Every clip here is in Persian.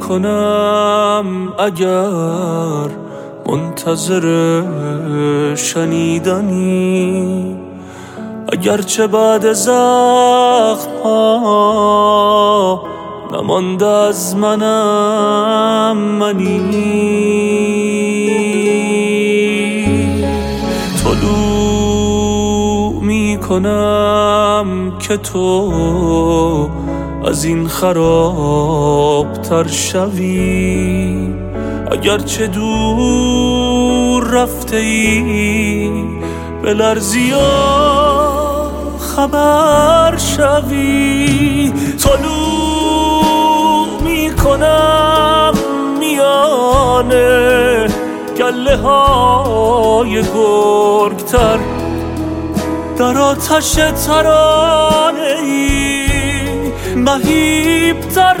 کنم اگر منتظر شنیدنی، اگرچه بعد زخم ها نمانده از منم منی. طلوع می کنم که تو از این خرابتر شوی، اگرچه دور رفته ای بلرزی و خبر شوی. طلوع می کنم میانه گله های گرگتر، در آتش ترانه ای مهیبتر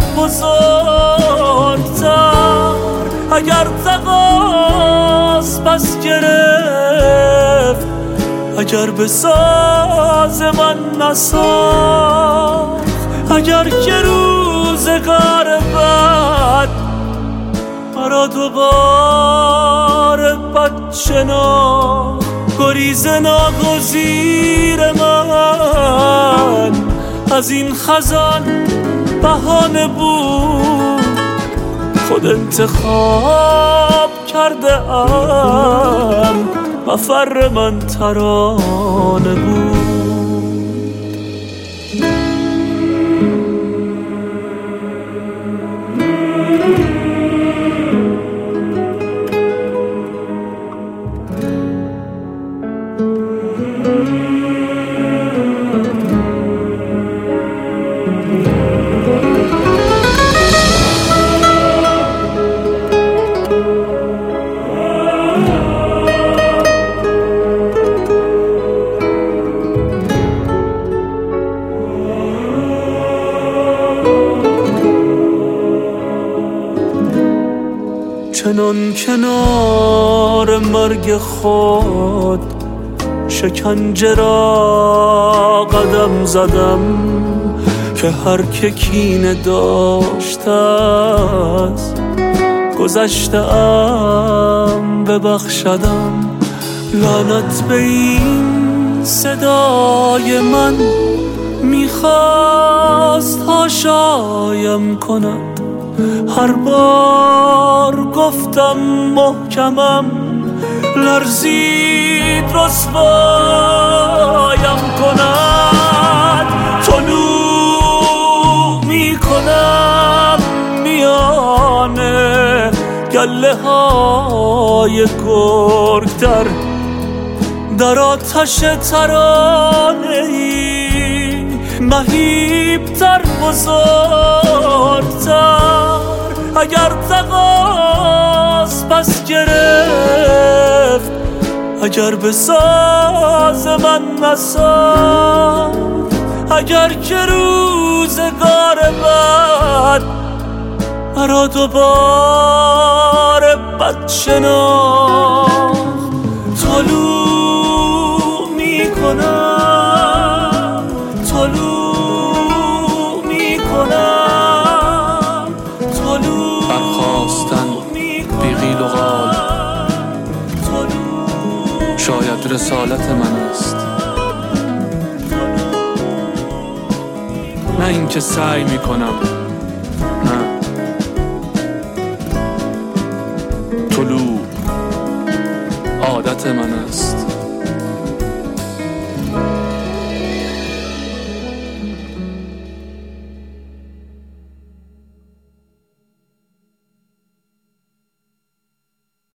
بزرگتر. اگر تقاص پس گرفت، اگر به ساز من نساخت، اگر که روزگار بد مرا دوباره بد شناخت، گریز ناگزیر من از این خزان بهانه بود. خود انتخاب کرده ام، مفر من ترانه بود. چنان کنار مرگ خود شکنجه را قدم زدم، که هر که کینه داشته از گذشته ام ببخشدم. لعنت به این صدای من میخواست هاشایم کند، هر بار گفتم محکمم لرزید رسوایم کند. طلوع می کنم میانه گله های گرگتر، در آتش ترانه ای مهیبتر بزرگتر. اگر تقاص پس گرفت، اگر به ساز من نساخت، اگر که روزگار بد مرا دوباره بد شناخت. طلوع می کنم، طلوع می کنم، طلوع برخاستن بی قیل و قال شاید رسالت من است، نه اینکه سعی می کنم، نه. طلوع عادت من است.